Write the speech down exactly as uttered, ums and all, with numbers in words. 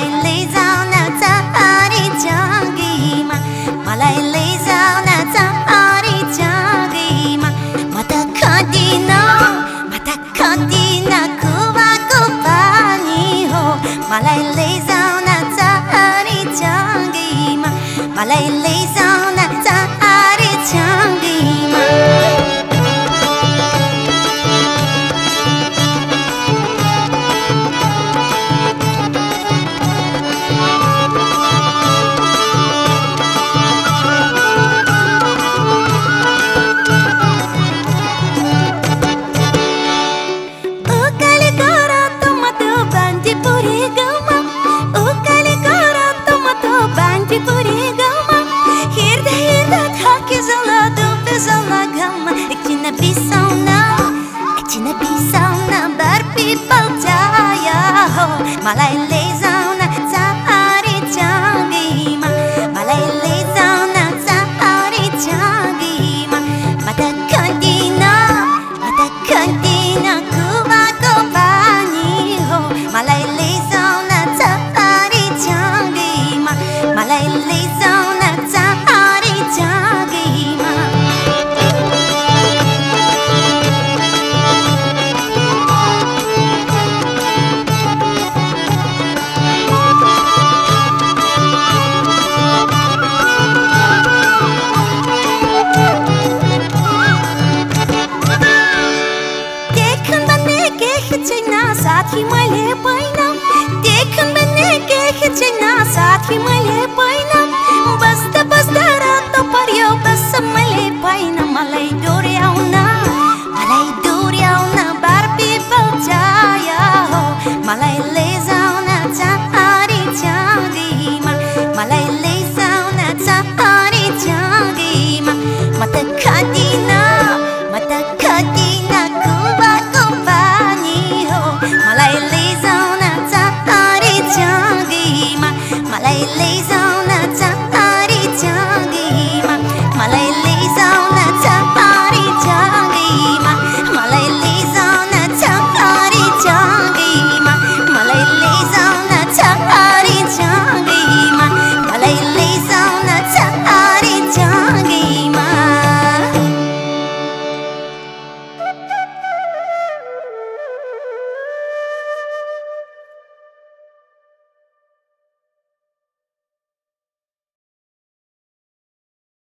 मलाई लैजाउन चाहरी जङ्गीमा मलाई लैजाउन चाहरी जङ्गीमा म त खाँदिन म त खाँदिन कुवाको पानी हो मलाई लैजाउन चाहरी जङ्गीमा मलाई लैजाउन चाहरी जङ्गीमा Ekcina bisauna, ekcina bisauna berpipal jaya ho malai laizauna cahari jangima malai laizauna cahari jangima mata kandina mata kandina kuwaको पानी हो malai laizauna cahari jangima malai laizauna cahari jangima साथी मैले पाइन देखन भन्ने केही छैन साथी मैले पाइन बस्दा बस्दा रातो पर्यो बस मैले पाइन मलाई डोर्याउन मलाई डोर्याउन बारपिपल जाया हो मलाई लैजाउन चाहरी जङ्गीमा मलाई लैजाउन चाहरी जङ्गीमा म त खाँदिन म त खाँदिन कुवाको पानी हो मलाई लैजाउन चाहरी जङ्गीमा मलाई लैजाउन